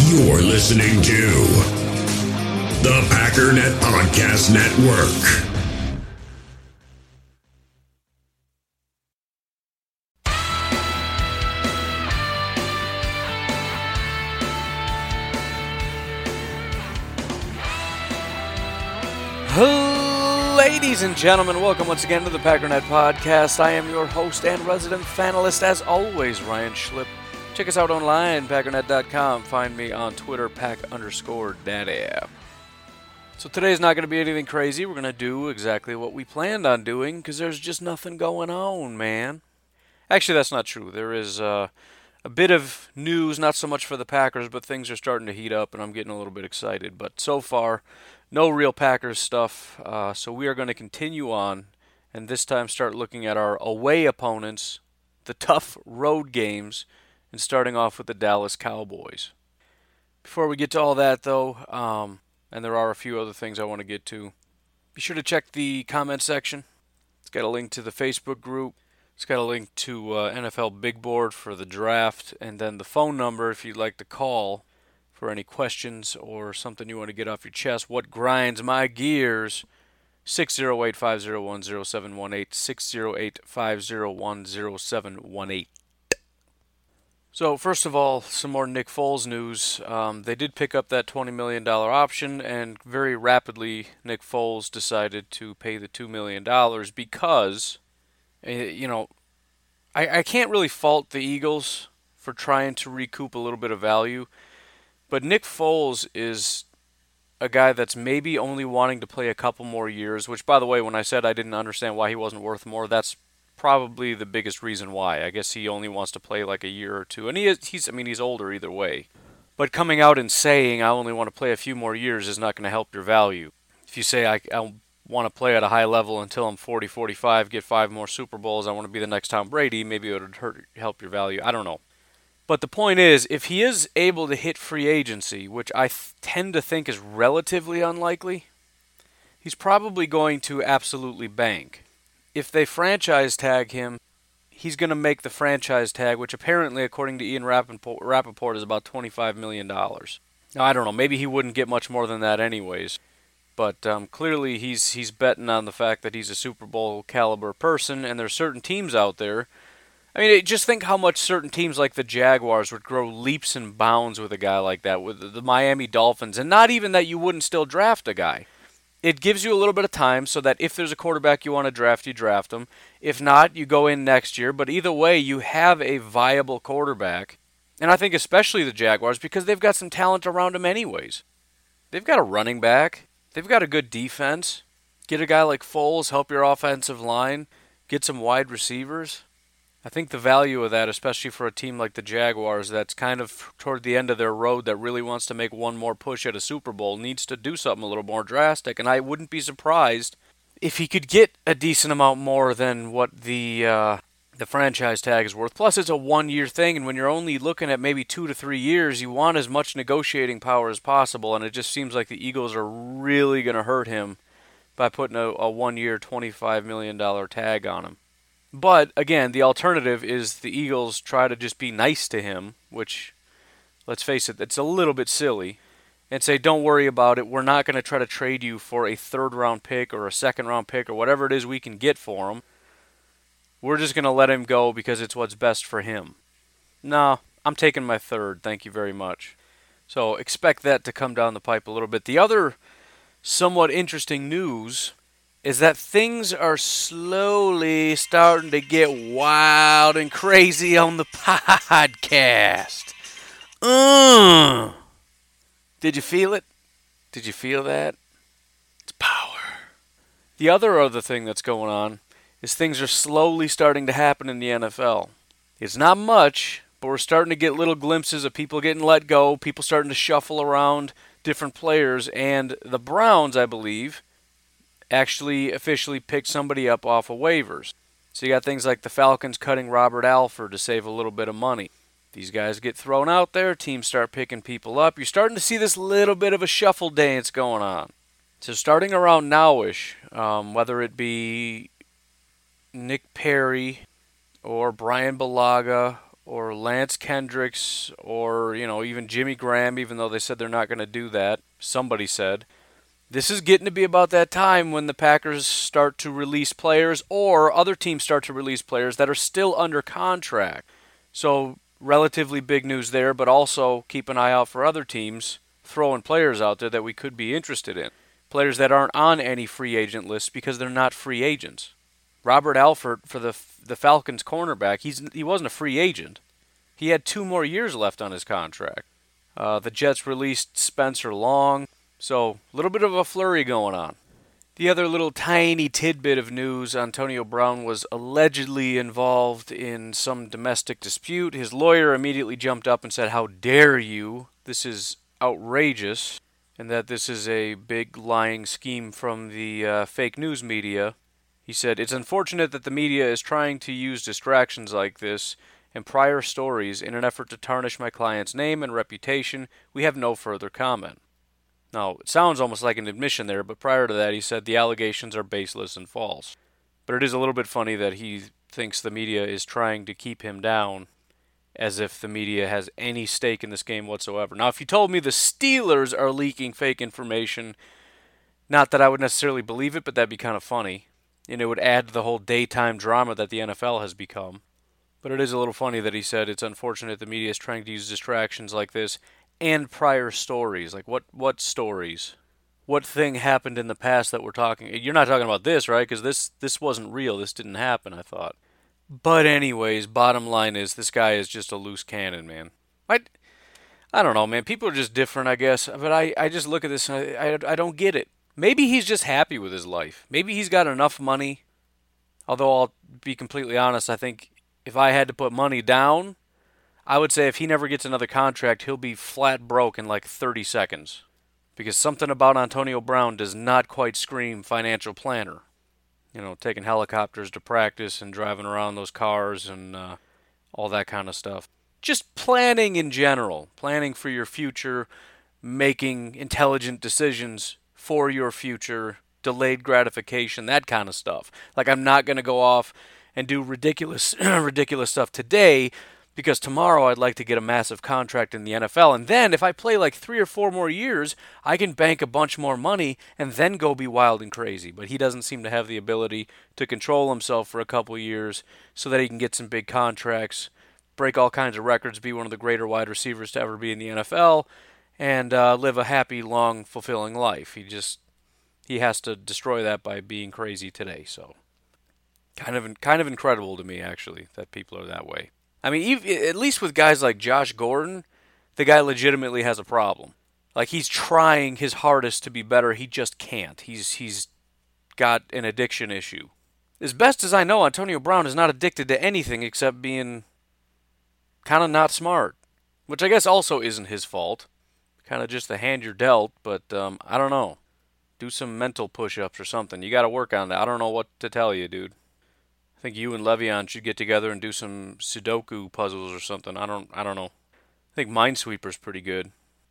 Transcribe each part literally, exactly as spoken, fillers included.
You're listening to the Packernet Podcast Network. Ladies and gentlemen, welcome once again to the Packernet Podcast. I am your host and resident fanalist, as always, Ryan Schlip. Check us out online, packernet dot com. Find me on Twitter, pack underscore daddy. So today's not going to be anything crazy. We're going to do exactly what we planned on doing, because there's just nothing going on, man. Actually, that's not true. There is uh, a bit of news, not so much for the Packers, but things are starting to heat up, and I'm getting a little bit excited. But so far, no real Packers stuff, uh, so we are going to continue on, and this time start looking at our away opponents, the tough road games, and starting off with the Dallas Cowboys. Before we get to all that, though, um, and there are a few other things I want to get to, be sure to check the comment section. It's got a link to the Facebook group. It's got a link to uh, N F L Big Board for the draft, and then the phone number if you'd like to call for any questions or something you want to get off your chest. What grinds my gears? six oh eight, five oh one, oh seven one eight, six oh eight, five oh one, oh seven one eight. So, first of all, some more Nick Foles news. Um, they did pick up that twenty million dollars option, and very rapidly Nick Foles decided to pay the two million dollars because, you know, I, I can't really fault the Eagles for trying to recoup a little bit of value. But Nick Foles is a guy that's maybe only wanting to play a couple more years, which, by the way, when I said I didn't understand why he wasn't worth more, that's probably the biggest reason why. I guess he only wants to play like a year or two. And he is, he's, I mean, he's older either way. But coming out and saying, I only want to play a few more years is not going to help your value. If you say, I, I want to play at a high level until I'm forty, forty-five, get five more Super Bowls, I want to be the next Tom Brady, maybe it would hurt, help your value. I don't know. But the point is, if he is able to hit free agency, which I th- tend to think is relatively unlikely, he's probably going to absolutely bank. If they franchise tag him, he's going to make the franchise tag, which apparently, according to Ian Rappaport, Rappaport is about twenty-five million dollars. Now, I don't know, maybe he wouldn't get much more than that anyways. But um, clearly he's he's betting on the fact that he's a Super Bowl caliber person, and there's certain teams out there. I mean, just think how much certain teams like the Jaguars would grow leaps and bounds with a guy like that, with the Miami Dolphins, and not even that you wouldn't still draft a guy. It gives you a little bit of time so that if there's a quarterback you want to draft, you draft him. If not, you go in next year. But either way, you have a viable quarterback. And I think especially the Jaguars, because they've got some talent around them anyways. They've got a running back. They've got a good defense. Get a guy like Foles, help your offensive line. Get some wide receivers. I think the value of that, especially for a team like the Jaguars that's kind of toward the end of their road that really wants to make one more push at a Super Bowl, needs to do something a little more drastic. And I wouldn't be surprised if he could get a decent amount more than what the uh, the franchise tag is worth. Plus, it's a one-year thing, and when you're only looking at maybe two to three years, you want as much negotiating power as possible, and it just seems like the Eagles are really going to hurt him by putting a, a one-year, twenty-five million dollars tag on him. But, again, the alternative is the Eagles try to just be nice to him, which, let's face it, it's a little bit silly, and say, don't worry about it, we're not going to try to trade you for a third-round pick or a second-round pick or whatever it is we can get for him. We're just going to let him go because it's what's best for him. No, I'm taking my third, thank you very much. So expect that to come down the pipe a little bit. The other somewhat interesting news is that things are slowly starting to get wild and crazy on the podcast. Uh, did you feel it? Did you feel that? It's power. The other other thing that's going on is things are slowly starting to happen in the N F L. It's not much, but we're starting to get little glimpses of people getting let go, people starting to shuffle around different players, and the Browns, I believe, actually officially picked somebody up off of waivers. So you got things like the Falcons cutting Robert Alford to save a little bit of money. These guys get thrown out there, teams start picking people up. You're starting to see this little bit of a shuffle dance going on. So starting around now-ish, um, whether it be Nick Perry or Brian Bulaga or Lance Kendricks or, you know, even Jimmy Graham, even though they said they're not going to do that. Somebody said. This is getting to be about that time when the Packers start to release players or other teams start to release players that are still under contract. So relatively big news there, but also keep an eye out for other teams throwing players out there that we could be interested in. Players that aren't on any free agent lists because they're not free agents. Robert Alford for the the Falcons cornerback, he's he wasn't a free agent. He had two more years left on his contract. Uh, the Jets released Spencer Long, so a little bit of a flurry going on. The other little tiny tidbit of news, Antonio Brown was allegedly involved in some domestic dispute. His lawyer immediately jumped up and said, "How dare you? This is outrageous," and that this is a big lying scheme from the uh, fake news media. He said, "It's unfortunate that the media is trying to use distractions like this and prior stories in an effort to tarnish my client's name and reputation. We have no further comment." Now, it sounds almost like an admission there, but prior to that he said the allegations are baseless and false. But it is a little bit funny that he thinks the media is trying to keep him down, as if the media has any stake in this game whatsoever. Now, if you told me the Steelers are leaking fake information, not that I would necessarily believe it, but that'd be kind of funny. And it would add to the whole daytime drama that the N F L has become. But it is a little funny that he said it's unfortunate the media is trying to use distractions like this and prior stories. Like, what, what stories? What thing happened in the past that we're talking? You're not talking about this, right? Because this, this wasn't real. This didn't happen, I thought. But anyways, bottom line is this guy is just a loose cannon, man. I, I don't know, man. People are just different, I guess. But I, I just look at this and I, I, I don't get it. Maybe he's just happy with his life. Maybe he's got enough money. Although I'll be completely honest, I think if I had to put money down, I would say if he never gets another contract, he'll be flat broke in like thirty seconds. Because something about Antonio Brown does not quite scream financial planner. You know, taking helicopters to practice and driving around those cars and uh, all that kind of stuff. Just planning in general. Planning for your future, making intelligent decisions for your future, delayed gratification, that kind of stuff. Like, I'm not going to go off and do ridiculous ridiculous stuff today because tomorrow I'd like to get a massive contract in the N F L. And then if I play like three or four more years, I can bank a bunch more money and then go be wild and crazy. But he doesn't seem to have the ability to control himself for a couple years so that he can get some big contracts, break all kinds of records, be one of the greater wide receivers to ever be in the N F L, and uh, live a happy, long, fulfilling life. He just he has to destroy that by being crazy today. So kind of kind of incredible to me, actually, that people are that way. I mean, even, at least with guys like Josh Gordon, the guy legitimately has a problem. Like, he's trying his hardest to be better. He just can't. He's he's got an addiction issue. As best as I know, Antonio Brown is not addicted to anything except being kind of not smart, which I guess also isn't his fault. Kind of just the hand you're dealt, but um, I don't know. Do some mental push-ups or something. You got to work on that. I don't know what to tell you, dude. I think you and Le'Veon should get together and do some Sudoku puzzles or something. I don't I don't know. I think Minesweeper's pretty good.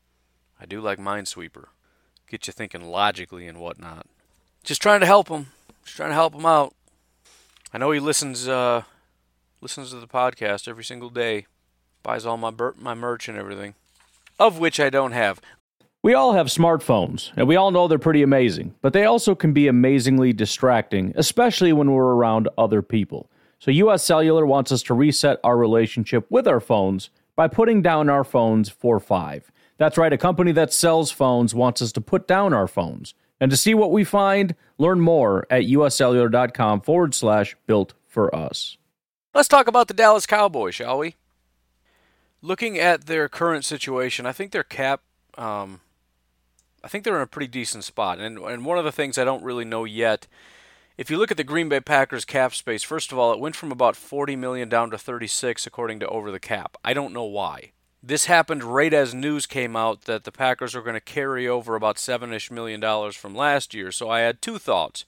I do like Minesweeper. Get you thinking logically and whatnot. Just trying to help him. Just trying to help him out. I know he listens uh, listens to the podcast every single day. Buys all my ber- my merch and everything. Of which I don't have. We all have smartphones, and we all know they're pretty amazing, but they also can be amazingly distracting, especially when we're around other people. So U S Cellular wants us to reset our relationship with our phones by putting down our phones for five. That's right, a company that sells phones wants us to put down our phones. And to see what we find, learn more at uscellular.com forward slash built for us. Let's talk about the Dallas Cowboys, shall we? Looking at their current situation, I think their cap... Um, I think they're in a pretty decent spot. And and one of the things I don't really know yet, if you look at the Green Bay Packers cap space, first of all, it went from about forty million dollars down to thirty-six according to Over the Cap. I don't know why. This happened right as news came out that the Packers are going to carry over about seven-ish million dollars from last year. So I had two thoughts.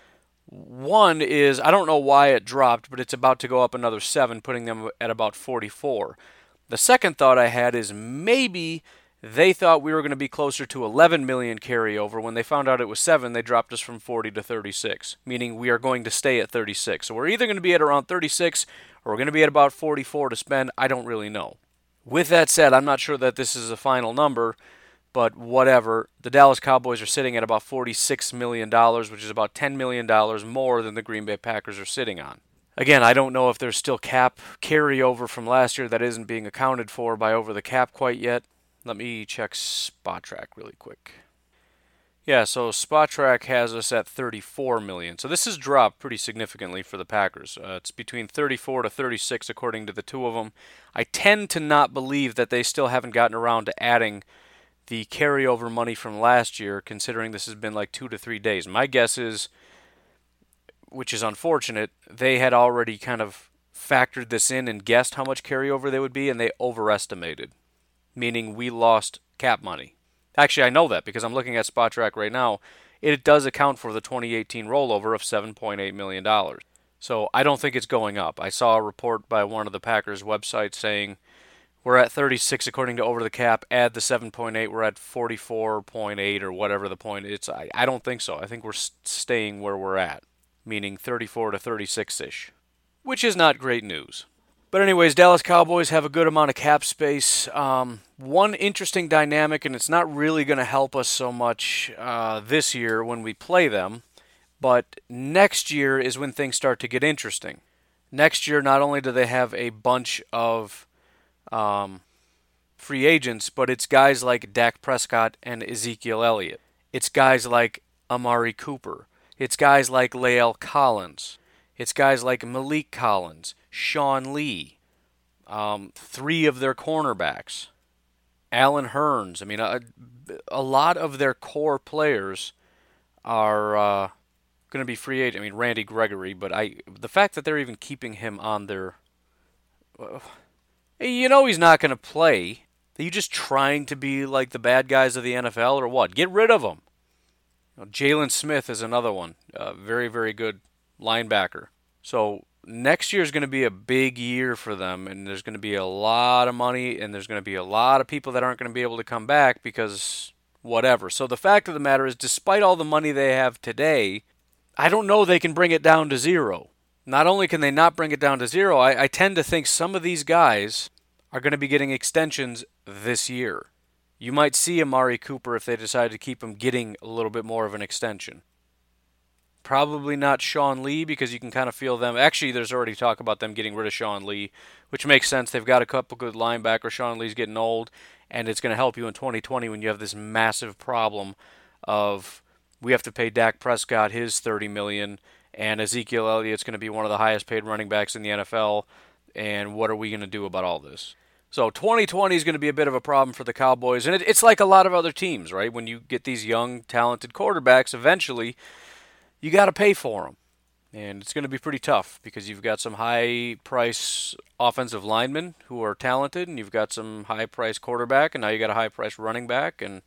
One is, I don't know why it dropped, but it's about to go up another seven, putting them at about forty-four. The second thought I had is maybe They thought we were going to be closer to eleven million carryover. When they found out it was seven, they dropped us from forty to thirty-six, meaning we are going to stay at thirty-six. So we're either going to be at around thirty-six or we're going to be at about forty-four to spend. I don't really know. With that said, I'm not sure that this is a final number, but whatever. The Dallas Cowboys are sitting at about forty-six million dollars, which is about ten million dollars more than the Green Bay Packers are sitting on. Again, I don't know if there's still cap carryover from last year that isn't being accounted for by over the cap quite yet. Let me check SpotTrack really quick. Yeah, so SpotTrack has us at thirty-four million dollars. So this has dropped pretty significantly for the Packers. Uh, it's between thirty-four to thirty-six according to the two of them. I tend to not believe that they still haven't gotten around to adding the carryover money from last year, considering this has been like two to three days. My guess is, which is unfortunate, they had already kind of factored this in and guessed how much carryover they would be, and they overestimated, meaning we lost cap money. Actually, I know that because I'm looking at SpotTrack right now. It does account for the twenty eighteen rollover of seven point eight million dollars. So I don't think it's going up. I saw a report by one of the Packers websites saying we're at thirty-six according to over the cap. Add the seven point eight, we're at forty-four point eight or whatever the point is. I, I don't think so. I think we're staying where we're at, meaning thirty-four to thirty-six-ish, which is not great news. But anyways, Dallas Cowboys have a good amount of cap space. Um, one interesting dynamic, and it's not really going to help us so much uh, this year when we play them, but next year is when things start to get interesting. Next year, not only do they have a bunch of um, free agents, but it's guys like Dak Prescott and Ezekiel Elliott. It's guys like Amari Cooper. It's guys like Lael Collins. It's guys like Malik Collins, Sean Lee, um, three of their cornerbacks, Allen Hurns. I mean, a, a lot of their core players are uh, going to be free agents. I mean, Randy Gregory, but I the fact that they're even keeping him on their, uh, you know, he's not going to play. Are you just trying to be like the bad guys of the N F L or what? Get rid of him. You know, Jalen Smith is another one, uh, very very good linebacker. So next year is going to be a big year for them, and there's going to be a lot of money, and there's going to be a lot of people that aren't going to be able to come back because whatever. So the fact of the matter is, despite all the money they have today, I don't know they can bring it down to zero. Not only can they not bring it down to zero, I, I tend to think some of these guys are going to be getting extensions this year. You might see Amari Cooper, if they decide to keep him, getting a little bit more of an extension. Probably not Sean Lee, because you can kind of feel them. Actually, there's already talk about them getting rid of Sean Lee, which makes sense. They've got a couple good linebackers. Sean Lee's getting old, and it's going to help you in twenty twenty when you have this massive problem of we have to pay Dak Prescott his thirty million dollars, and Ezekiel Elliott's going to be one of the highest paid running backs in the N F L, and what are we going to do about all this? So twenty twenty is going to be a bit of a problem for the Cowboys, and it, it's like a lot of other teams, right? When you get these young, talented quarterbacks, eventually you got to pay for them. And it's going to be pretty tough because you've got some high-price offensive linemen who are talented, and you've got some high-price quarterback, and now you got a high-price running back, and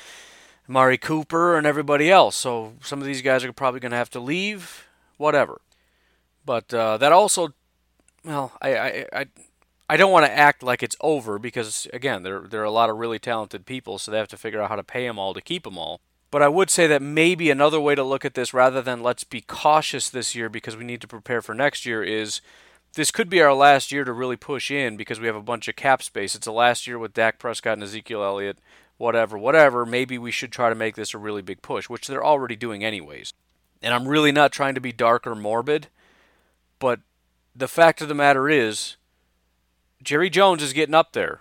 Amari Cooper and everybody else. So some of these guys are probably going to have to leave, whatever. But uh, that also, well, I, I, I, I don't want to act like it's over because, again, there, there are a lot of really talented people, so they have to figure out how to pay them all to keep them all. But I would say that maybe another way to look at this, rather than let's be cautious this year because we need to prepare for next year, is this could be our last year to really push in because we have a bunch of cap space. It's the last year with Dak Prescott and Ezekiel Elliott, whatever, whatever. Maybe we should try to make this a really big push, which they're already doing anyways. And I'm really not trying to be dark or morbid, but the fact of the matter is Jerry Jones is getting up there.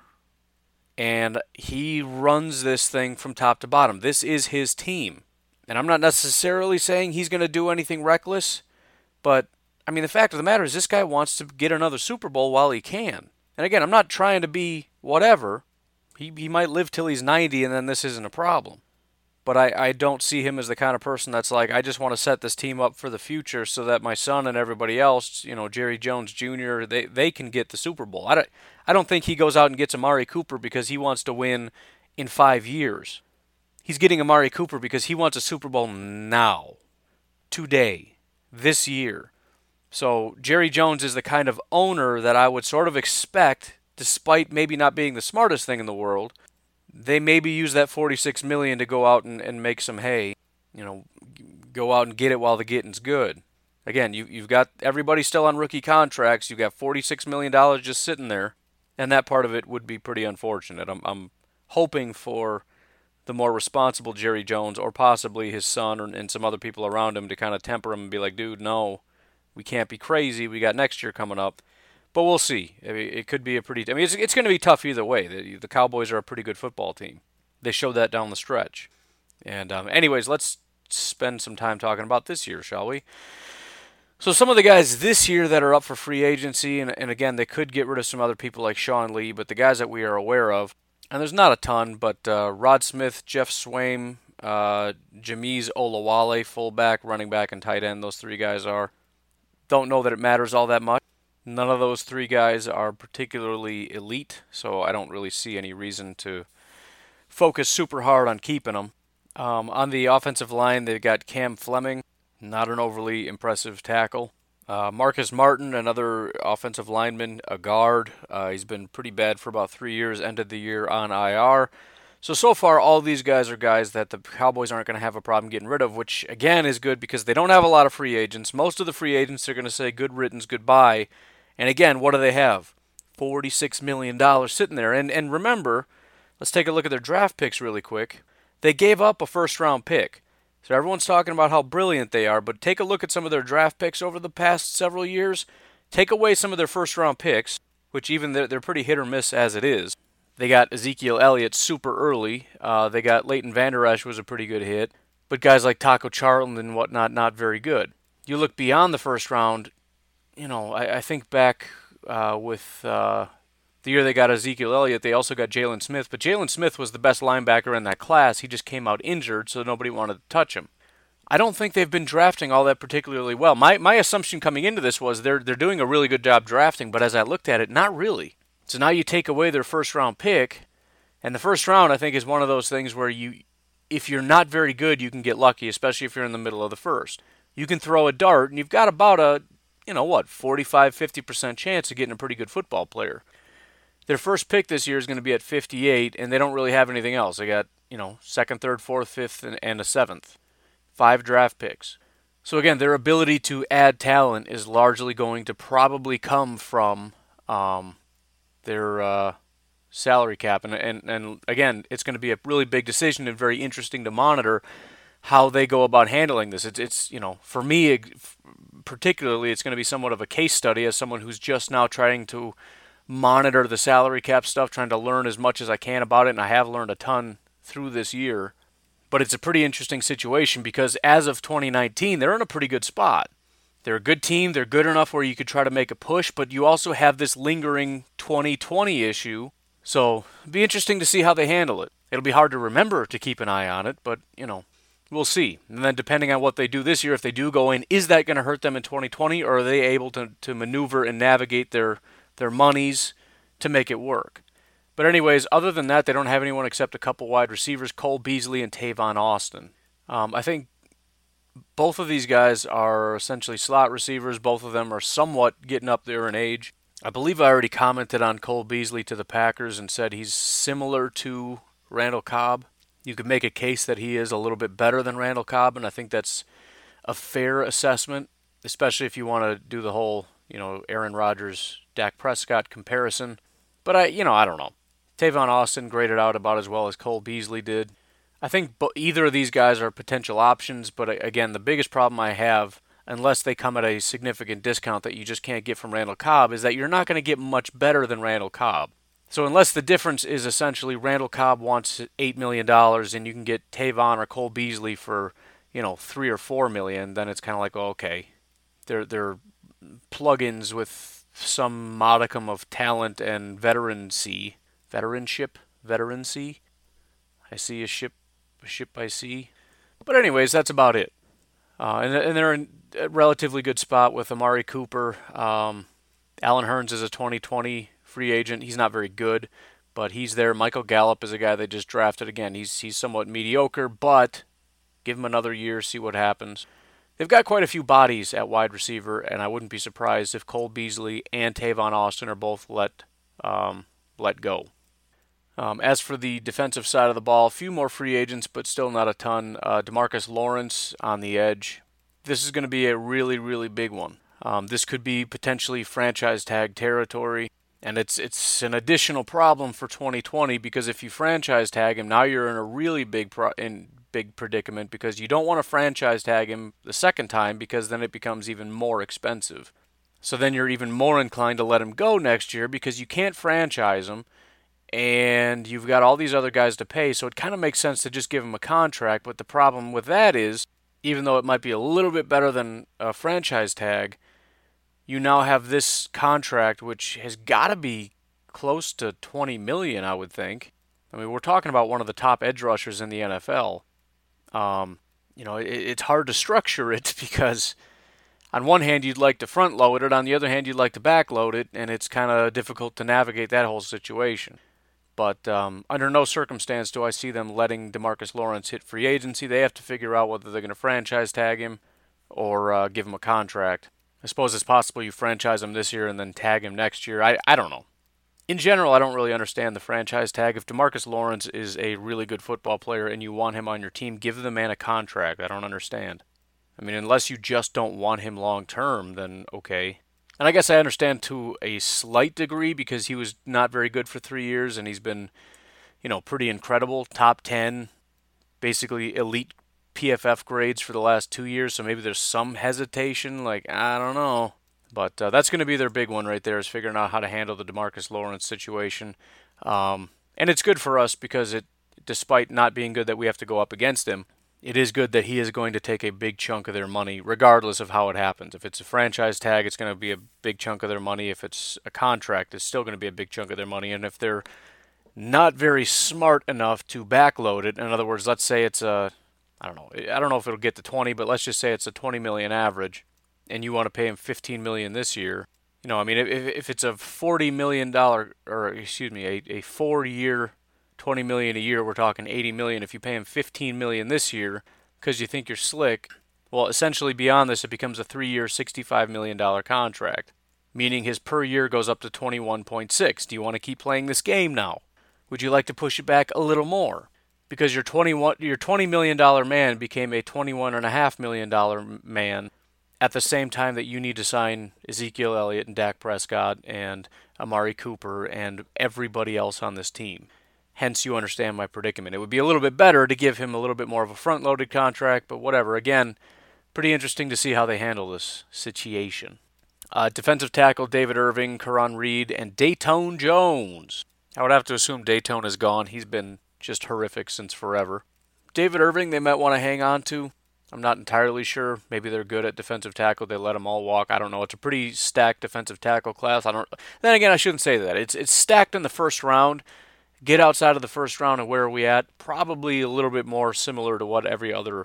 And he runs this thing from top to bottom. This is his team. And I'm not necessarily saying he's going to do anything reckless, but, I mean, the fact of the matter is this guy wants to get another Super Bowl while he can. And again, I'm not trying to be whatever. He he might live till he's ninety and then this isn't a problem. But I, I don't see him as the kind of person that's like, I just want to set this team up for the future so that my son and everybody else, you know, Jerry Jones Junior, they, they can get the Super Bowl. I don't, I don't think he goes out and gets Amari Cooper because he wants to win in five years. He's getting Amari Cooper because he wants a Super Bowl now, today, this year. So Jerry Jones is the kind of owner that I would sort of expect, despite maybe not being the smartest thing in the world, they maybe use that forty-six million dollars to go out and, and make some hay. You know, go out and get it while the getting's good. Again, you, you've got everybody still on rookie contracts. You've got forty-six million dollars just sitting there, and that part of it would be pretty unfortunate. I'm, I'm hoping for the more responsible Jerry Jones, or possibly his son or, and some other people around him, to kind of temper him and be like, dude, no, we can't be crazy. We got next year coming up. But we'll see. I mean, it could be a pretty... I mean, it's, it's going to be tough either way. The, the Cowboys are a pretty good football team. They showed that down the stretch. And um, anyways, let's spend some time talking about this year, shall we? So some of the guys this year that are up for free agency, and, and again, they could get rid of some other people like Sean Lee, but the guys that we are aware of, and there's not a ton, but uh, Rod Smith, Jeff Swaim, uh, Jameez Olawale, fullback, running back, and tight end, those three guys are. Don't know that it matters all that much. None of those three guys are particularly elite, so I don't really see any reason to focus super hard on keeping them. Um, on the offensive line, they've got Cam Fleming, not an overly impressive tackle. Uh, Marcus Martin, another offensive lineman, a guard. Uh, he's been pretty bad for about three years, ended the year on I R. So, so far, all these guys are guys that the Cowboys aren't going to have a problem getting rid of, which, again, is good because they don't have a lot of free agents. Most of the free agents are going to say good riddance, goodbye. And again, what do they have? forty-six million dollars sitting there. And and remember, let's take a look at their draft picks really quick. They gave up a first-round pick. So everyone's talking about how brilliant they are, but take a look at some of their draft picks over the past several years. Take away some of their first-round picks, which even they're, they're pretty hit or miss as it is. They got Ezekiel Elliott super early. Uh, they got Leighton Vander Esch was a pretty good hit. But guys like Taco Charlton and whatnot, not very good. You look beyond the first round, you know, I, I think back uh, with uh, the year they got Ezekiel Elliott, they also got Jalen Smith. But Jalen Smith was the best linebacker in that class. He just came out injured, so nobody wanted to touch him. I don't think they've been drafting all that particularly well. My my assumption coming into this was they're they're doing a really good job drafting, but as I looked at it, not really. So now you take away their first-round pick, and the first round, I think, is one of those things where you, if you're not very good, you can get lucky, especially if you're in the middle of the first. You can throw a dart, and you've got about a, you know what, forty-five, fifty percent chance of getting a pretty good football player. Their first pick this year is going to be at fifty-eight, and they don't really have anything else. They got, you know, second, third, fourth, fifth, and, and a seventh. Five draft picks. So again, their ability to add talent is largely going to probably come from um, their uh, salary cap. And, and, and again, it's going to be a really big decision and very interesting to monitor how they go about handling this. It's, it's you know, for me particularly, it's going to be somewhat of a case study as someone who's just now trying to monitor the salary cap stuff, trying to learn as much as I can about it, and I have learned a ton through this year. But it's a pretty interesting situation because as of twenty nineteen, they're in a pretty good spot. They're a good team. They're good enough where you could try to make a push, but you also have this lingering twenty twenty issue. So it'll be interesting to see how they handle it. It'll be hard to remember to keep an eye on it, but, you know, we'll see. And then depending on what they do this year, if they do go in, is that going to hurt them in twenty twenty, or are they able to, to maneuver and navigate their, their monies to make it work? But anyways, other than that, they don't have anyone except a couple wide receivers, Cole Beasley and Tavon Austin. Um, I think both of these guys are essentially slot receivers. Both of them are somewhat getting up there in age. I believe I already commented on Cole Beasley to the Packers and said he's similar to Randall Cobb. You could make a case that he is a little bit better than Randall Cobb, and I think that's a fair assessment, especially if you want to do the whole, you know, Aaron Rodgers, Dak Prescott comparison. But I, you know, I don't know. Tavon Austin graded out about as well as Cole Beasley did. I think bo- either of these guys are potential options, but again, the biggest problem I have, unless they come at a significant discount that you just can't get from Randall Cobb, is that you're not going to get much better than Randall Cobb. So unless the difference is essentially Randall Cobb wants eight million dollars and you can get Tavon or Cole Beasley for, you know, three or four million dollars, then it's kind of like, oh, okay, they're, they're plugins with some modicum of talent and veterancy. Veteranship? Veterancy? I see a ship, a ship I see. But anyways, that's about it. Uh, and, and they're in a relatively good spot with Amari Cooper. Um, Allen Hurns is a twenty twenty free agent. He's not very good, but he's there. Michael Gallup is a guy they just drafted. Again, he's he's somewhat mediocre, but give him another year, see what happens. They've got quite a few bodies at wide receiver, and I wouldn't be surprised if Cole Beasley and Tavon Austin are both let um, let go. Um, as for the defensive side of the ball, a few more free agents, but still not a ton. Uh, DeMarcus Lawrence on the edge. This is going to be a really, really big one. Um, this could be potentially franchise tag territory, and it's it's an additional problem for twenty twenty because if you franchise tag him, now you're in a really big pro- in big predicament because you don't want to franchise tag him the second time because then it becomes even more expensive. So then you're even more inclined to let him go next year because you can't franchise him, and you've got all these other guys to pay, so it kind of makes sense to just give him a contract. But the problem with that is, even though it might be a little bit better than a franchise tag, you now have this contract which has got to be close to twenty million dollars, I would think. I mean, we're talking about one of the top edge rushers in the N F L. Um, you know, it, it's hard to structure it because on one hand you'd like to front load it, on the other hand you'd like to back load it, and it's kind of difficult to navigate that whole situation. But um, under no circumstance do I see them letting DeMarcus Lawrence hit free agency. They have to figure out whether they're going to franchise tag him or uh, give him a contract. I suppose it's possible you franchise him this year and then tag him next year. I, I don't know. In general, I don't really understand the franchise tag. If DeMarcus Lawrence is a really good football player and you want him on your team, give the man a contract. I don't understand. I mean, unless you just don't want him long term, then okay. And I guess I understand to a slight degree because he was not very good for three years and he's been, you know, pretty incredible. Top ten, basically elite P F F grades for the last two years. So maybe there's some hesitation. Like, I don't know. But uh, that's going to be their big one right there is figuring out how to handle the DeMarcus Lawrence situation. Um, and it's good for us because it, despite not being good that we have to go up against him, it is good that he is going to take a big chunk of their money, regardless of how it happens. If it's a franchise tag, it's going to be a big chunk of their money. If it's a contract, it's still going to be a big chunk of their money. And if they're not very smart enough to backload it, in other words, let's say it's a, I don't know, I don't know if it'll get to twenty, but let's just say it's a twenty million average, and you want to pay him fifteen million this year. You know, I mean, if if it's a forty million dollars, or excuse me, a, a four-year twenty million dollars a year, we're talking eighty million dollars. If you pay him fifteen million dollars this year because you think you're slick, well, essentially beyond this, it becomes a three-year, sixty-five million dollars contract, meaning his per year goes up to twenty-one point six. Do you want to keep playing this game now? Would you like to push it back a little more? Because your twenty-one, your twenty million dollars man became a twenty-one point five million dollars man at the same time that you need to sign Ezekiel Elliott and Dak Prescott and Amari Cooper and everybody else on this team. Hence, you understand my predicament. It would be a little bit better to give him a little bit more of a front-loaded contract, but whatever. Again, pretty interesting to see how they handle this situation. Uh, defensive tackle David Irving, Karan Reed, and Datone Jones. I would have to assume Datone is gone. He's been just horrific since forever. David Irving, they might want to hang on to. I'm not entirely sure. Maybe they're good at defensive tackle. They let them all walk. I don't know. It's a pretty stacked defensive tackle class. I don't. Then again, I shouldn't say that. It's it's stacked in the first round. Get outside of the first round and where are we at? Probably a little bit more similar to what every other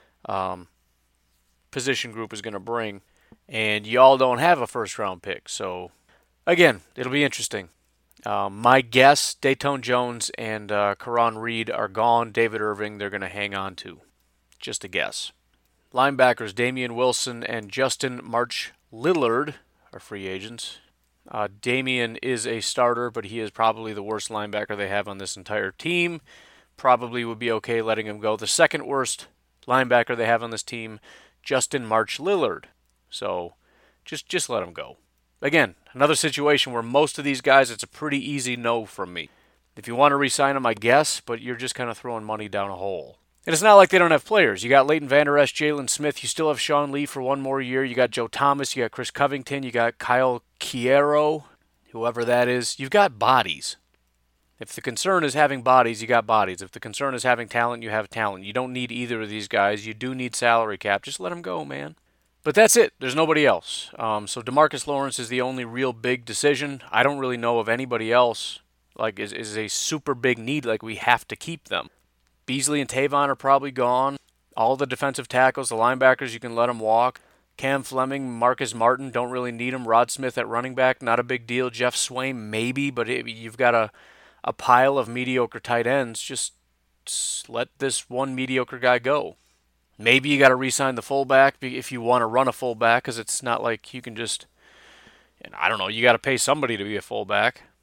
um, position group is going to bring. And y'all don't have a first round pick. So, again, it'll be interesting. Um, my guess, Datone Jones and uh, Karan Reed are gone. David Irving, they're going to hang on to. Just a guess. Linebackers Damian Wilson and Justin March Lillard are free agents. Uh, Damian is a starter, but he is probably the worst linebacker they have on this entire team. Probably would be okay letting him go. The second worst linebacker they have on this team, Justin March Lillard. So just just let him go. Again, another situation where most of these guys, it's a pretty easy no from me. If you want to re-sign them, I guess, but you're just kind of throwing money down a hole. And it's not like they don't have players. You got Leighton Vander Esch, Jalen Smith. You still have Sean Lee for one more year. You got Joe Thomas. You got Chris Covington. You got Kyle Quiero, whoever that is. You've got bodies. If the concern is having bodies, you got bodies. If the concern is having talent, you have talent. You don't need either of these guys. You do need salary cap. Just let them go, man. But that's it. There's nobody else. Um, so DeMarcus Lawrence is the only real big decision. I don't really know of anybody else like is, is a super big need, like we have to keep them. Beasley and Tavon are probably gone. All the defensive tackles, the linebackers, you can let them walk. Cam Fleming, Marcus Martin, don't really need them. Rod Smith at running back, not a big deal. Jeff Swain, maybe, but it, you've got a, a pile of mediocre tight ends. Just, just let this one mediocre guy go. Maybe you got to re-sign the fullback if you want to run a fullback, because it's not like you can just, and I don't know, you got to pay somebody to be a fullback.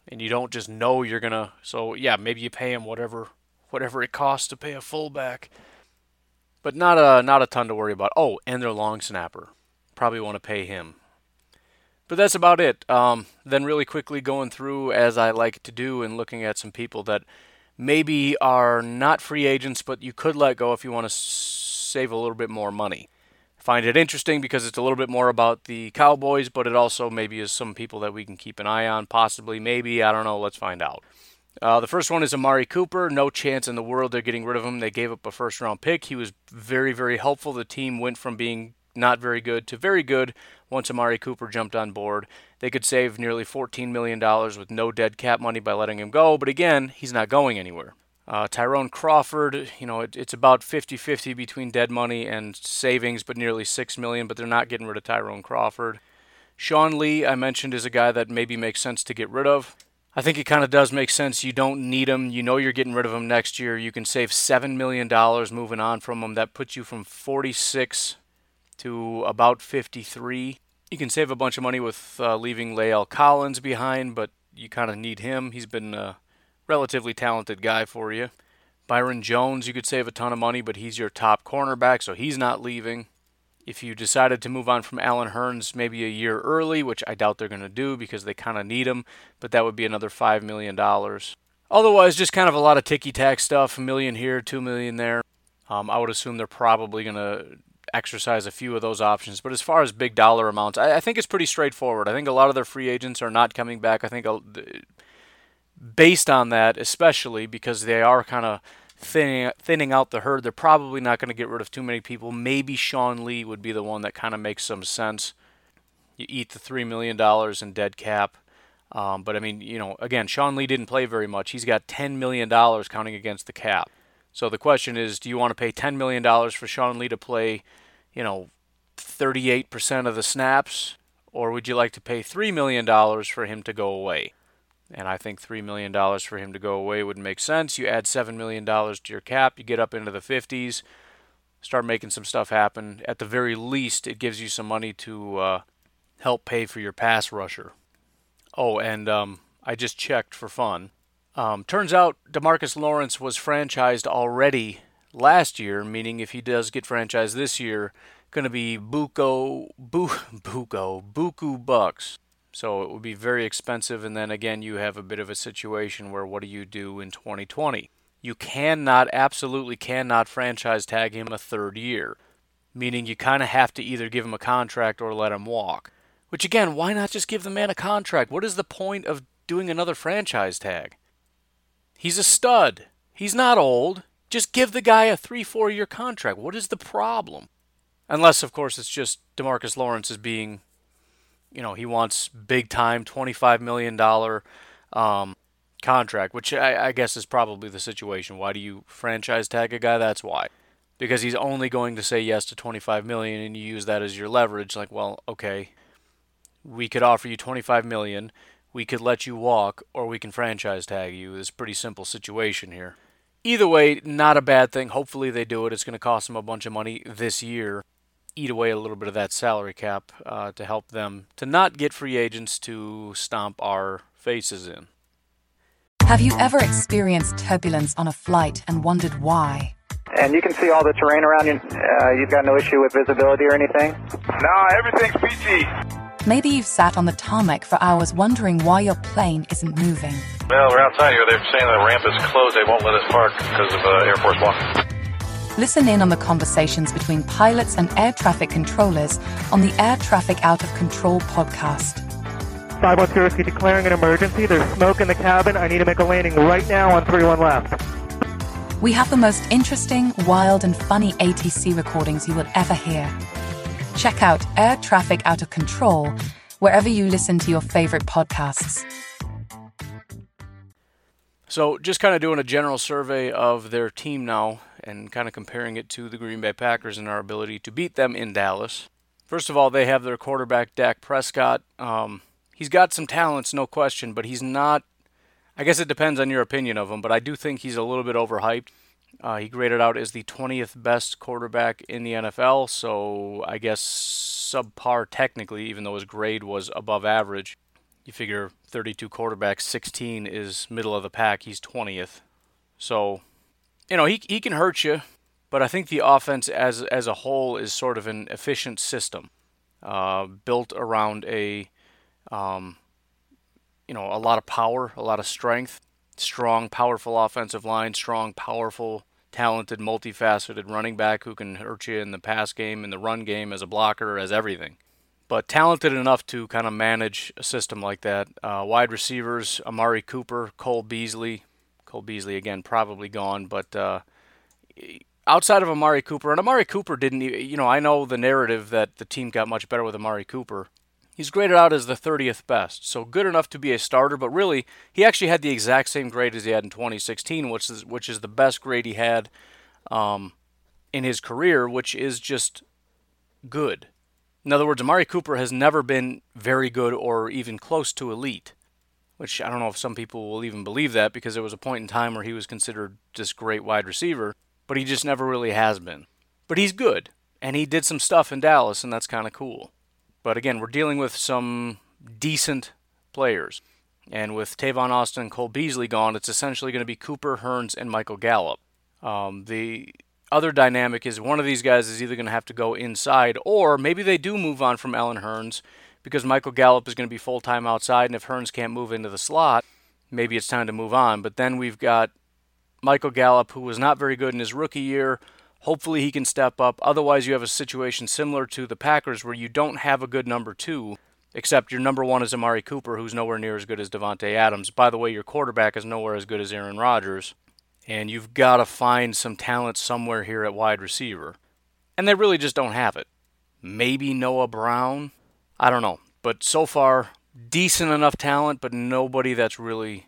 and you don't just know you're going to. So, yeah, maybe you pay him whatever whatever it costs to pay a fullback. But not a, not a ton to worry about. Oh, and their long snapper. Probably want to pay him. But that's about it. Um, then really quickly going through, as I like to do, and looking at some people that maybe are not free agents, but you could let go if you want to s- save a little bit more money. I find it interesting because it's a little bit more about the Cowboys, but it also maybe is some people that we can keep an eye on, possibly, maybe, I don't know, let's find out. Uh, the first one is Amari Cooper. No chance in the world they're getting rid of him. They gave up a first-round pick. He was very, very helpful. The team went from being not very good to very good once Amari Cooper jumped on board. They could save nearly fourteen million dollars with no dead cap money by letting him go, but again, he's not going anywhere. Uh, Tyrone Crawford, you know, it, it's about fifty-fifty between dead money and savings, but nearly six million dollars, but they're not getting rid of Tyrone Crawford. Sean Lee, I mentioned, is a guy that maybe makes sense to get rid of. I think it kind of does make sense. You don't need him. You know you're getting rid of him next year. You can save seven million dollars moving on from him. That puts you from forty-six to about fifty-three. You can save a bunch of money with uh, leaving Lael Collins behind, but you kind of need him. He's been a relatively talented guy for you. Byron Jones, you could save a ton of money, but he's your top cornerback, so he's not leaving. If you decided to move on from Allen Hurns maybe a year early, which I doubt they're going to do because they kind of need him, but that would be another five million dollars. Otherwise, just kind of a lot of ticky-tack stuff, a million here, two million there. Um, I would assume they're probably going to exercise a few of those options. But as far as big dollar amounts, I, I think it's pretty straightforward. I think a lot of their free agents are not coming back. I think uh, based on that, especially because they are kind of thinning, thinning out the herd, they're probably not going to get rid of too many people. Maybe Sean Lee would be the one that kind of makes some sense. You eat the three million dollars in dead cap. Um, but, I mean, you know, again, Sean Lee didn't play very much. He's got ten million dollars counting against the cap. So the question is, do you want to pay ten million dollars for Sean Lee to play, you know, thirty-eight percent of the snaps, or would you like to pay three million dollars for him to go away? And I think three million dollars for him to go away would make sense. You add seven million dollars to your cap, you get up into the fifties, start making some stuff happen. At the very least, it gives you some money to uh, help pay for your pass rusher. Oh, and um, I just checked for fun. Um, turns out DeMarcus Lawrence was franchised already last year, meaning if he does get franchised this year, going to be buco, bu, buco, buku bucks. So it would be very expensive, and then again, you have a bit of a situation where what do you do in twenty twenty? You cannot, absolutely cannot franchise tag him a third year, meaning you kind of have to either give him a contract or let him walk. Which again, why not just give the man a contract? What is the point of doing another franchise tag? He's a stud. He's not old. Just give the guy a three, four year contract. What is the problem? Unless, of course, it's just DeMarcus Lawrence is being, you know, he wants big time twenty-five million dollars um, contract, which I, I guess is probably the situation. Why do you franchise tag a guy? That's why. Because he's only going to say yes to twenty-five million dollars, and you use that as your leverage. Like, well, okay, we could offer you twenty-five million dollars. We could let you walk, or we can franchise tag you. It's a pretty simple situation here. Either way, not a bad thing. Hopefully they do it. It's going to cost them a bunch of money this year. Eat away a little bit of that salary cap uh, to help them to not get free agents to stomp our faces in. Have you ever experienced turbulence on a flight and wondered why? And you can see all the terrain around you. Uh, you've got no issue with visibility or anything? No, everything's peachy. Maybe you've sat on the tarmac for hours wondering why your plane isn't moving. Well, we're outside here. They're saying the ramp is closed. They won't let us park because of uh, Air Force One. Listen in on the conversations between pilots and air traffic controllers on the Air Traffic Out of Control podcast. five one zero, declaring an emergency. There's smoke in the cabin. I need to make a landing right now on three one left. We have the most interesting, wild, and funny A T C recordings you will ever hear. Check out Air Traffic Out of Control wherever you listen to your favorite podcasts. So just kind of doing a general survey of their team now and kind of comparing it to the Green Bay Packers and our ability to beat them in Dallas. First of all, they have their quarterback, Dak Prescott. Um, he's got some talents, no question, but he's not, I guess it depends on your opinion of him, but I do think he's a little bit overhyped. Uh, he graded out as the twentieth best quarterback in the N F L, so I guess subpar technically, even though his grade was above average. You figure thirty-two quarterbacks, sixteen is middle of the pack. He's twentieth. So, you know, he he can hurt you, but I think the offense as as a whole is sort of an efficient system, uh, built around a, um, you know, a lot of power, a lot of strength, strong, powerful offensive line, strong, powerful, talented, multifaceted running back who can hurt you in the pass game, in the run game, as a blocker, as everything. But talented enough to kind of manage a system like that. Uh, wide receivers, Amari Cooper, Cole Beasley. Cole Beasley, again, probably gone. But uh, outside of Amari Cooper, and Amari Cooper didn't, you know, I know the narrative that the team got much better with Amari Cooper. He's graded out as the thirtieth best, so good enough to be a starter, but really, he actually had the exact same grade as he had in twenty sixteen, which is which is the best grade he had um, in his career, which is just good. In other words, Amari Cooper has never been very good or even close to elite, which I don't know if some people will even believe that, because there was a point in time where he was considered this great wide receiver, but he just never really has been. But he's good, and he did some stuff in Dallas, and that's kind of cool. But again, we're dealing with some decent players. And with Tavon Austin and Cole Beasley gone, it's essentially going to be Cooper, Hearns, and Michael Gallup. Um, the other dynamic is one of these guys is either going to have to go inside, or maybe they do move on from Allen Hearns because Michael Gallup is going to be full-time outside, and if Hearns can't move into the slot, maybe it's time to move on. But then we've got Michael Gallup, who was not very good in his rookie year. Hopefully he can step up. Otherwise, you have a situation similar to the Packers where you don't have a good number two, except your number one is Amari Cooper, who's nowhere near as good as Davante Adams. By the way, your quarterback is nowhere as good as Aaron Rodgers. And you've got to find some talent somewhere here at wide receiver. And they really just don't have it. Maybe Noah Brown? I don't know. But so far, decent enough talent, but nobody that's really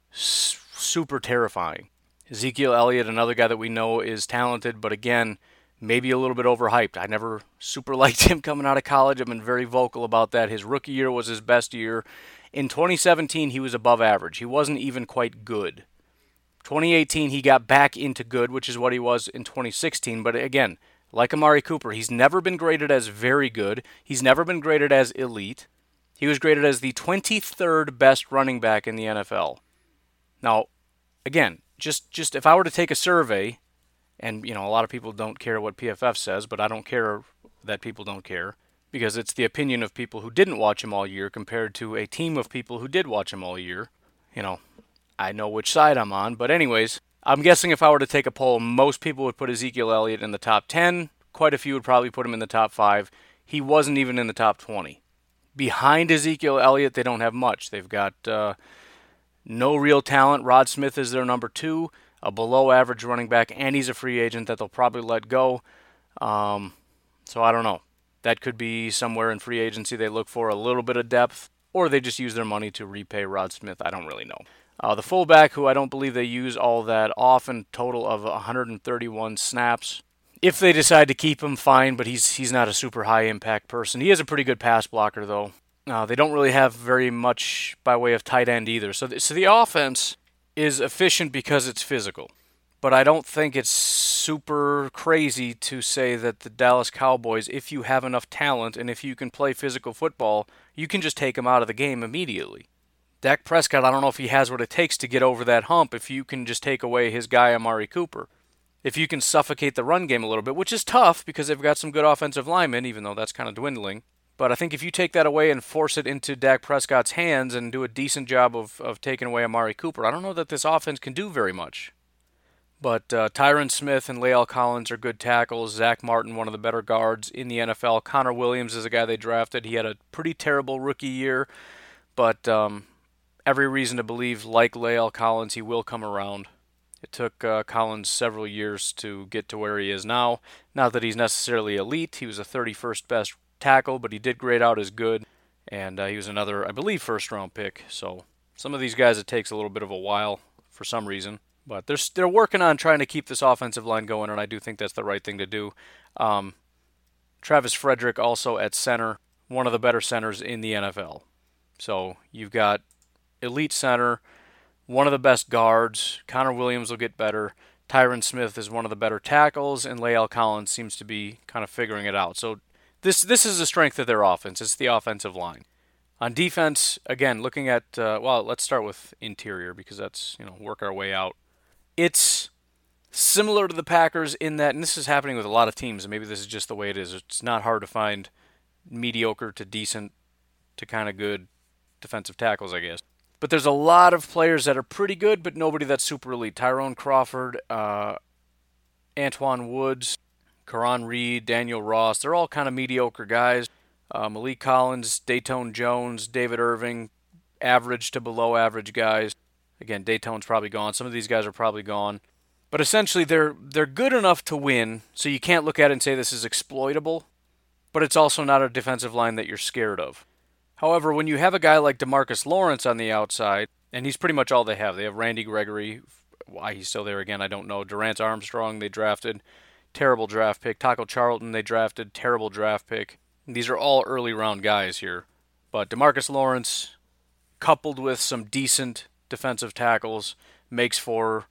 super terrifying. Ezekiel Elliott, another guy that we know is talented, but again, maybe a little bit overhyped. I never super liked him coming out of college. I've been very vocal about that. His rookie year was his best year. In twenty seventeen, he was above average. He wasn't even quite good. twenty eighteen, he got back into good, which is what he was in twenty sixteen. But again, like Amari Cooper, he's never been graded as very good. He's never been graded as elite. He was graded as the twenty-third best running back in the N F L. Now, again, Just just if I were to take a survey, and you know a lot of people don't care what P F F says, but I don't care that people don't care, because it's the opinion of people who didn't watch him all year compared to a team of people who did watch him all year. You know, I know which side I'm on, but anyways, I'm guessing if I were to take a poll, most people would put Ezekiel Elliott in the top ten. Quite a few would probably put him in the top five. He wasn't even in the top twenty. Behind Ezekiel Elliott, they don't have much. They've got Uh, No real talent. Rod Smith is their number two, a below-average running back, and he's a free agent that they'll probably let go. Um, so I don't know. That could be somewhere in free agency they look for a little bit of depth, or they just use their money to repay Rod Smith. I don't really know. Uh, the fullback, who I don't believe they use all that often, total of one hundred thirty-one snaps. If they decide to keep him, fine, but he's he's not a super high-impact person. He is a pretty good pass blocker, though. Uh, they don't really have very much by way of tight end either. So, th- so the offense is efficient because it's physical. But I don't think it's super crazy to say that the Dallas Cowboys, if you have enough talent and if you can play physical football, you can just take them out of the game immediately. Dak Prescott, I don't know if he has what it takes to get over that hump if you can just take away his guy Amari Cooper. If you can suffocate the run game a little bit, which is tough because they've got some good offensive linemen, even though that's kind of dwindling. But I think if you take that away and force it into Dak Prescott's hands and do a decent job of, of taking away Amari Cooper, I don't know that this offense can do very much. But uh, Tyron Smith and La'el Collins are good tackles. Zach Martin, one of the better guards in the N F L. Connor Williams is a guy they drafted. He had a pretty terrible rookie year, but um, every reason to believe, like La'el Collins, he will come around. It took uh, Collins several years to get to where he is now. Not that he's necessarily elite. He was a thirty-first best tackle, but he did grade out as good, and uh, he was another, I believe, first-round pick. So some of these guys, it takes a little bit of a while for some reason, but they're they're working on trying to keep this offensive line going, and I do think that's the right thing to do. Um, Travis Frederick also at center, one of the better centers in the N F L. So you've got elite center, one of the best guards. Connor Williams will get better. Tyron Smith is one of the better tackles, and La'el Collins seems to be kind of figuring it out. So This this is the strength of their offense. It's the offensive line. On defense, again, looking at, uh, well, let's start with interior because that's, you know, work our way out. It's similar to the Packers in that, and this is happening with a lot of teams, and maybe this is just the way it is. It's not hard to find mediocre to decent to kind of good defensive tackles, I guess. But there's a lot of players that are pretty good, but nobody that's super elite. Tyrone Crawford, uh, Antoine Woods, Karan Reed, Daniel Ross, they're all kind of mediocre guys. Uh, Malik Collins, Dayton Jones, David Irving, average to below average guys. Again, Dayton's probably gone. Some of these guys are probably gone. But essentially, they're they're good enough to win, so you can't look at it and say this is exploitable, but it's also not a defensive line that you're scared of. However, when you have a guy like DeMarcus Lawrence on the outside, and he's pretty much all they have. They have Randy Gregory. Why he's still there again, I don't know. Durant Armstrong, they drafted. Terrible draft pick. Taco Charlton, they drafted. Terrible draft pick. These are all early round guys here. But DeMarcus Lawrence, coupled with some decent defensive tackles, makes for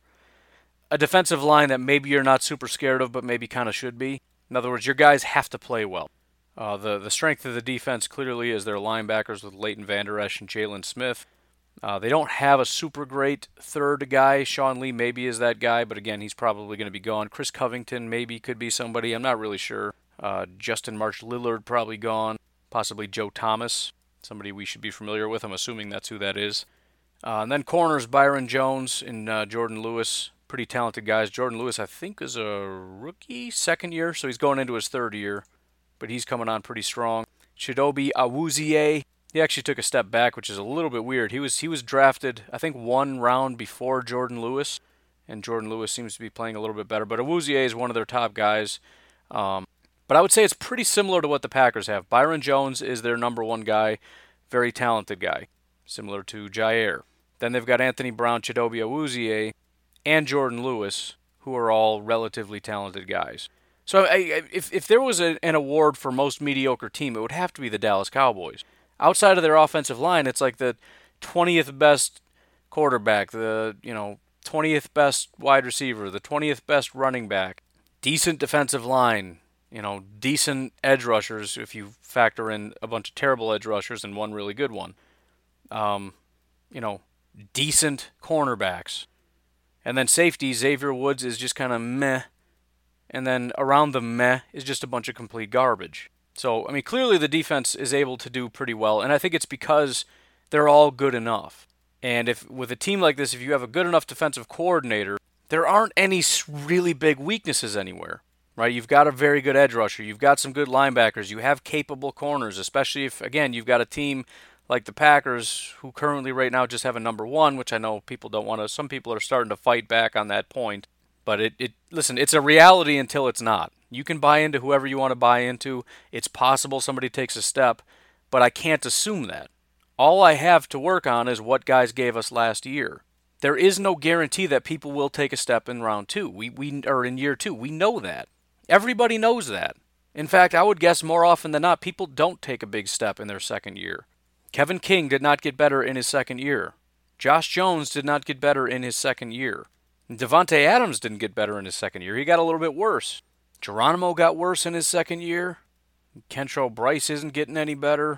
a defensive line that maybe you're not super scared of, but maybe kind of should be. In other words, your guys have to play well. Uh, the, the strength of the defense clearly is their linebackers with Leighton Vander Esch and Jalen Smith. Uh, they don't have a super great third guy. Sean Lee maybe is that guy, but again, he's probably going to be gone. Chris Covington maybe could be somebody. I'm not really sure. Uh, Justin March Lillard probably gone. Possibly Joe Thomas, somebody we should be familiar with. I'm assuming that's who that is. Uh, and then corners, Byron Jones and uh, Jordan Lewis. Pretty talented guys. Jordan Lewis, I think, is a rookie, second year, so he's going into his third year. But he's coming on pretty strong. Chidobe Awuzie, he actually took a step back, which is a little bit weird. He was he was drafted, I think, one round before Jordan Lewis, and Jordan Lewis seems to be playing a little bit better. But Awuzie is one of their top guys. Um, but I would say it's pretty similar to what the Packers have. Byron Jones is their number one guy, very talented guy, similar to Jair. Then they've got Anthony Brown, Chidobe Awuzie, and Jordan Lewis, who are all relatively talented guys. So I, if if there was a, an award for most mediocre team, it would have to be the Dallas Cowboys. Outside of their offensive line, it's like the twentieth best quarterback, the you know twentieth best wide receiver, the twentieth best running back, decent defensive line, you know, decent edge rushers if you factor in a bunch of terrible edge rushers and one really good one. Um, you know, decent cornerbacks. And then safety, Xavier Woods is just kind of meh. And then around the meh is just a bunch of complete garbage. So, I mean, clearly the defense is able to do pretty well, and I think it's because they're all good enough. And if with a team like this, if you have a good enough defensive coordinator, there aren't any really big weaknesses anywhere, right? You've got a very good edge rusher. You've got some good linebackers. You have capable corners, especially if, again, you've got a team like the Packers, who currently right now just have a number one, which I know people don't want to, some people are starting to fight back on that point. But it, it, listen, it's a reality until it's not. You can buy into whoever you want to buy into. It's possible somebody takes a step, but I can't assume that. All I have to work on is what guys gave us last year. There is no guarantee that people will take a step in round two. We, we, or in year two. We know that. Everybody knows that. In fact, I would guess more often than not, people don't take a big step in their second year. Kevin King did not get better in his second year. Josh Jones did not get better in his second year. Devontae Adams didn't get better in his second year. He got a little bit worse. Geronimo got worse in his second year. Kentrell Bryce isn't getting any better.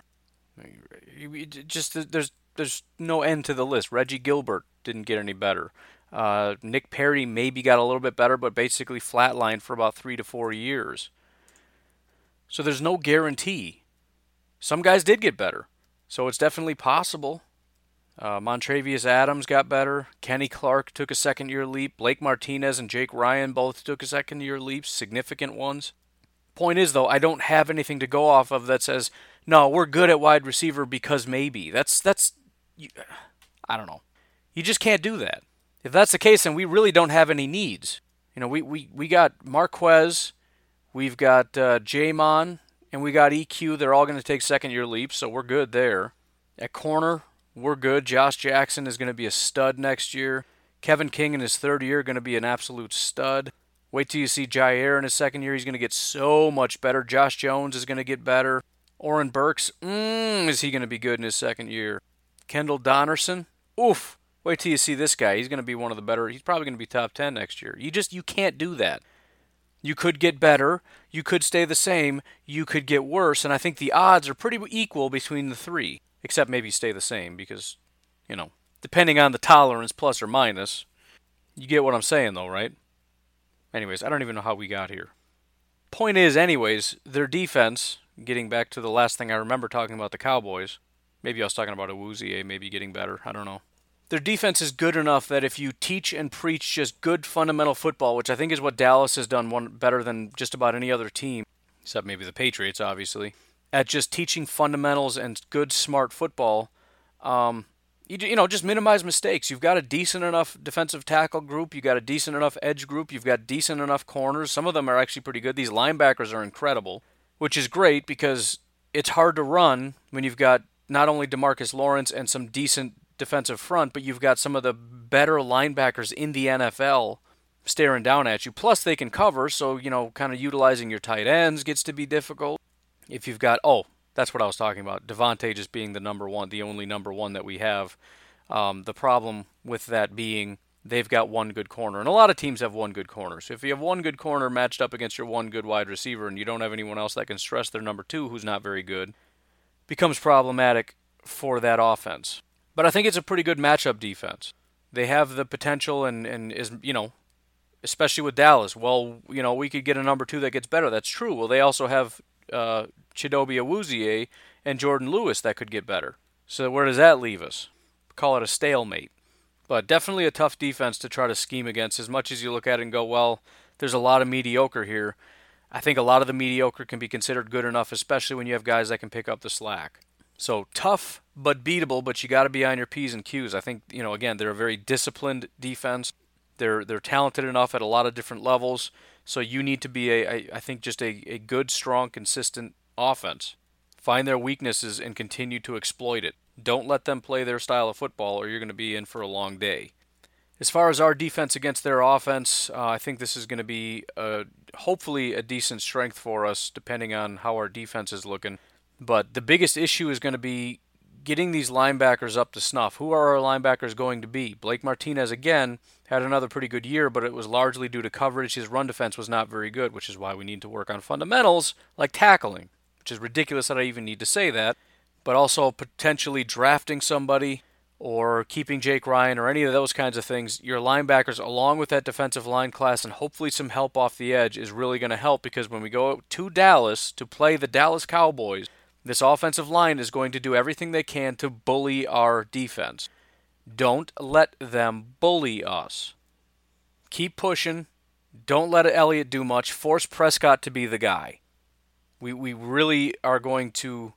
Just there's there's no end to the list. Reggie Gilbert didn't get any better. Uh, Nick Perry maybe got a little bit better, but basically flatlined for about three to four years. So there's no guarantee. Some guys did get better. So it's definitely possible. Uh, Montravius Adams got better. Kenny Clark took a second-year leap. Blake Martinez and Jake Ryan both took a second-year leap, significant ones. Point is, though, I don't have anything to go off of that says, no, we're good at wide receiver because maybe. That's, that's, you, I don't know. You just can't do that. If that's the case, then we really don't have any needs. You know, we, we, we got Marquez, we've got uh, J-Mon, and we got E Q. They're all going to take second-year leaps, so we're good there. At corner, we're good. Josh Jackson is going to be a stud next year. Kevin King in his third year going to be an absolute stud. Wait till you see Jair in his second year. He's going to get so much better. Josh Jones is going to get better. Oren Burks, mmm, is he going to be good in his second year? Kendall Donnerson, oof. Wait till you see this guy. He's going to be one of the better. He's probably going to be top ten next year. You just, you can't do that. You could get better. You could stay the same. You could get worse. And I think the odds are pretty equal between the three. except maybe stay the same because, you know, depending on the tolerance, plus or minus, you get what I'm saying though, right? Anyways, I don't even know how we got here. Point is, anyways, their defense, getting back to the last thing I remember talking about the Cowboys, maybe I was talking about Awuzie maybe getting better, I don't know. Their defense is good enough that if you teach and preach just good fundamental football, which I think is what Dallas has done one better than just about any other team, except maybe the Patriots, obviously, at just teaching fundamentals and good, smart football, um, you, you know, just minimize mistakes. You've got a decent enough defensive tackle group. You've got a decent enough edge group. You've got decent enough corners. Some of them are actually pretty good. These linebackers are incredible, which is great because it's hard to run when you've got not only DeMarcus Lawrence and some decent defensive front, but you've got some of the better linebackers in the N F L staring down at you. Plus, they can cover, so, you know, kind of utilizing your tight ends gets to be difficult. If you've got, oh, that's what I was talking about, Devontae just being the number one, the only number one that we have. Um, the problem with that being they've got one good corner, and a lot of teams have one good corner. So if you have one good corner matched up against your one good wide receiver and you don't have anyone else that can stress their number two who's not very good, becomes problematic for that offense. But I think it's a pretty good matchup defense. They have the potential and, and is, you know, especially with Dallas, well, you know, we could get a number two that gets better. That's true. Well, they also have uh, Chidobe Awuzie and Jordan Lewis that could get better. So where does that leave us? Call it a stalemate. But definitely a tough defense to try to scheme against. As much as you look at it and go, well, there's a lot of mediocre here. I think a lot of the mediocre can be considered good enough, especially when you have guys that can pick up the slack. So tough but beatable, but you got to be on your P's and Q's. I think, you know, again, they're a very disciplined defense. They're they're talented enough at a lot of different levels. So you need to be, a, a I think, just a, a good, strong, consistent offense. Find their weaknesses and continue to exploit it. Don't let them play their style of football or you're going to be in for a long day. As far as our defense against their offense, uh, I think this is going to be uh, hopefully a decent strength for us depending on how our defense is looking. But the biggest issue is going to be getting these linebackers up to snuff. Who are our linebackers going to be? Blake Martinez, again, had another pretty good year, but it was largely due to coverage. His run defense was not very good, which is why we need to work on fundamentals like tackling, which is ridiculous that I even need to say that, but also potentially drafting somebody or keeping Jake Ryan or any of those kinds of things. Your linebackers, along with that defensive line class and hopefully some help off the edge, is really going to help because when we go to Dallas to play the Dallas Cowboys, this offensive line is going to do everything they can to bully our defense. Don't let them bully us. Keep pushing. Don't let Elliott do much. Force Prescott to be the guy. We we really are going to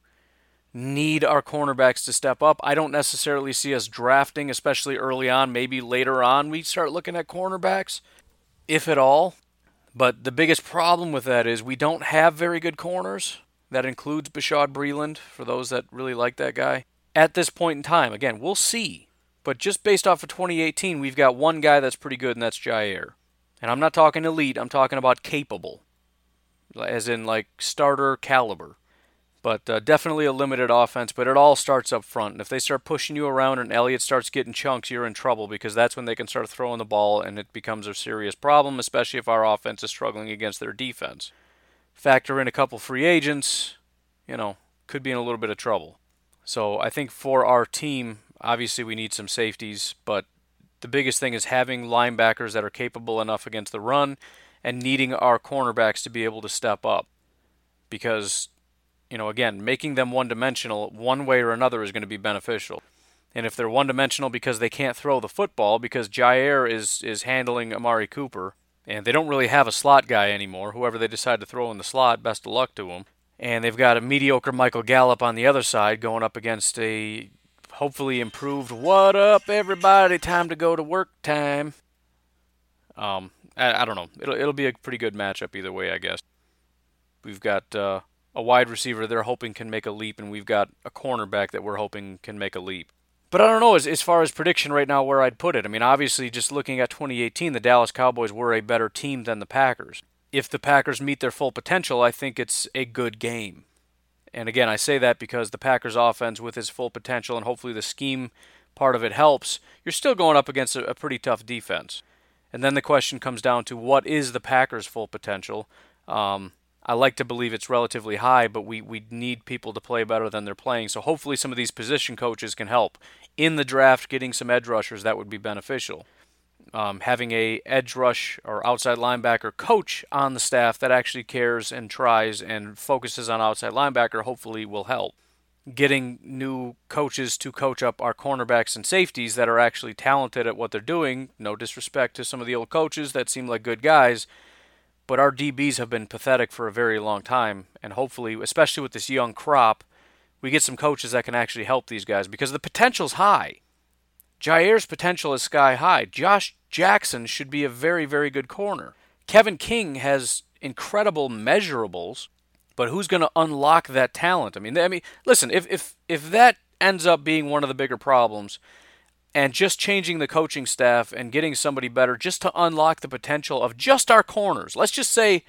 need our cornerbacks to step up. I don't necessarily see us drafting, especially early on. Maybe later on we start looking at cornerbacks, if at all. But the biggest problem with that is we don't have very good corners. That includes Bashaud Breeland, for those that really like that guy. At this point in time, again, we'll see. But just based off of twenty eighteen, we've got one guy that's pretty good, and that's Jair. And I'm not talking elite, I'm talking about capable. As in, like, starter caliber. But uh, definitely a limited offense, but it all starts up front. And if they start pushing you around and Elliott starts getting chunks, you're in trouble because that's when they can start throwing the ball and it becomes a serious problem, especially if our offense is struggling against their defense. Factor in a couple free agents, you know, could be in a little bit of trouble. So I think for our team, obviously we need some safeties, but the biggest thing is having linebackers that are capable enough against the run and needing our cornerbacks to be able to step up. Because, you know, again, making them one-dimensional one way or another is going to be beneficial. And if they're one-dimensional because they can't throw the football, because Jair is, is handling Amari Cooper, and they don't really have a slot guy anymore. Whoever they decide to throw in the slot, best of luck to them. And they've got a mediocre Michael Gallup on the other side going up against a hopefully improved, what up, everybody, time to go to work time. Um, I, I don't know. It'll, it'll be a pretty good matchup either way, I guess. We've got uh, a wide receiver they're hoping can make a leap, and we've got a cornerback that we're hoping can make a leap. But I don't know, as, as far as prediction right now, where I'd put it. I mean, obviously, just looking at twenty eighteen, the Dallas Cowboys were a better team than the Packers. If the Packers meet their full potential, I think it's a good game. And again, I say that because the Packers' offense, with its full potential, and hopefully the scheme part of it helps, you're still going up against a, a pretty tough defense. And then the question comes down to, what is the Packers' full potential? Um, I like to believe it's relatively high, but we, we need people to play better than they're playing. So hopefully some of these position coaches can help. In the draft, getting some edge rushers, that would be beneficial. Um, having a edge rush or outside linebacker coach on the staff that actually cares and tries and focuses on outside linebacker hopefully will help. Getting new coaches to coach up our cornerbacks and safeties that are actually talented at what they're doing, no disrespect to some of the old coaches that seem like good guys, but our D Bs have been pathetic for a very long time, and hopefully, especially with this young crop, we get some coaches that can actually help these guys because the potential's high. Jair's potential is sky high. Josh Jackson should be a very, very good corner. Kevin King has incredible measurables, but who's going to unlock that talent? I mean, I mean, listen, if if if that ends up being one of the bigger problems, and just changing the coaching staff and getting somebody better just to unlock the potential of just our corners. Let's just say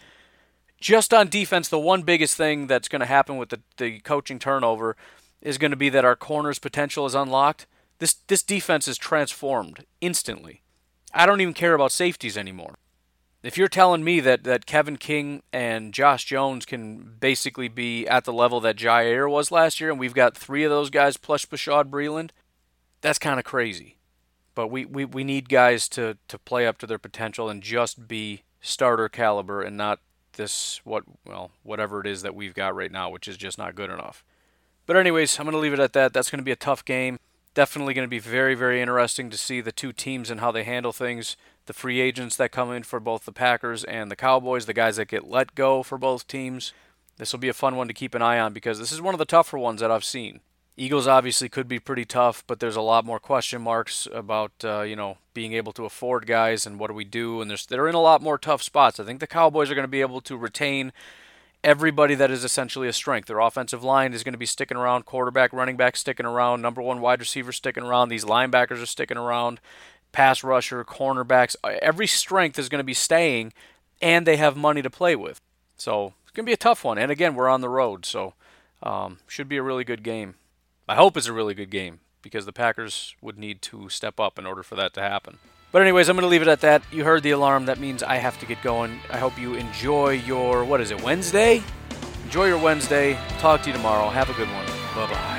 just on defense, the one biggest thing that's going to happen with the, the coaching turnover is going to be that our corners' potential is unlocked. This this defense is transformed instantly. I don't even care about safeties anymore. If you're telling me that, that Kevin King and Josh Jones can basically be at the level that Jair was last year, and we've got three of those guys plus Bashaud Breeland, that's kind of crazy. But we, we, we need guys to, to play up to their potential and just be starter caliber and not this, what well, whatever it is that we've got right now, which is just not good enough. But anyways, I'm going to leave it at that. That's going to be a tough game. Definitely going to be very, very interesting to see the two teams and how they handle things. The free agents that come in for both the Packers and the Cowboys, the guys that get let go for both teams. This will be a fun one to keep an eye on because this is one of the tougher ones that I've seen. Eagles obviously could be pretty tough, but there's a lot more question marks about, uh, you know, being able to afford guys and what do we do, and there's, they're in a lot more tough spots. I think the Cowboys are going to be able to retain everybody that is essentially a strength. Their offensive line is going to be sticking around, quarterback, running back sticking around, number one wide receiver sticking around, these linebackers are sticking around, pass rusher, cornerbacks, every strength is going to be staying, and they have money to play with. So it's going to be a tough one, and again, we're on the road, so um, should be a really good game. I hope it's a really good game because the Packers would need to step up in order for that to happen. But anyways, I'm going to leave it at that. You heard the alarm. That means I have to get going. I hope you enjoy your, what is it, Wednesday? Enjoy your Wednesday. Talk to you tomorrow. Have a good one. Bye-bye.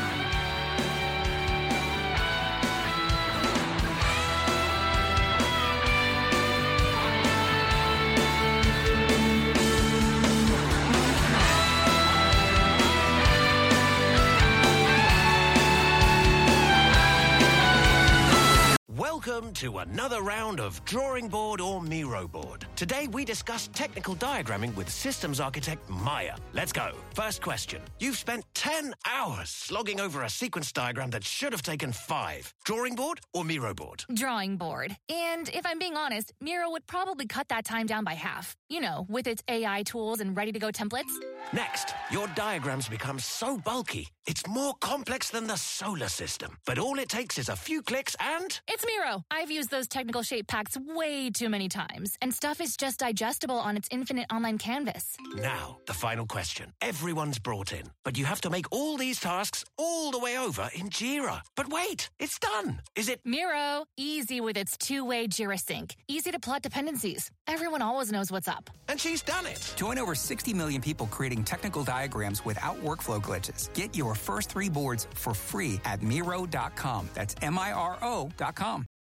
Welcome to another round of Drawing Board or Miro Board. Today we discuss technical diagramming with systems architect Maya. Let's go. First question. You've spent ten hours slogging over a sequence diagram that should have taken five. Drawing board or Miro board? Drawing board. And if I'm being honest, Miro would probably cut that time down by half. You know, with its A I tools and ready-to-go templates. Next, your diagrams become so bulky, it's more complex than the solar system. But all it takes is a few clicks and... It's Miro. I've used those technical shape packs way too many times, and stuff is just digestible on its infinite online canvas. Now, the final question. Everyone's brought in, but you have to make all these tasks all the way over in Jira. But wait, it's done. Is it... Miro. Easy with its two-way Jira sync. Easy to plot dependencies. Everyone always knows what's up. And she's done it. Join over sixty million people creating technical diagrams without workflow glitches. Get your first three boards for free at Miro dot com. That's M I R O dot com.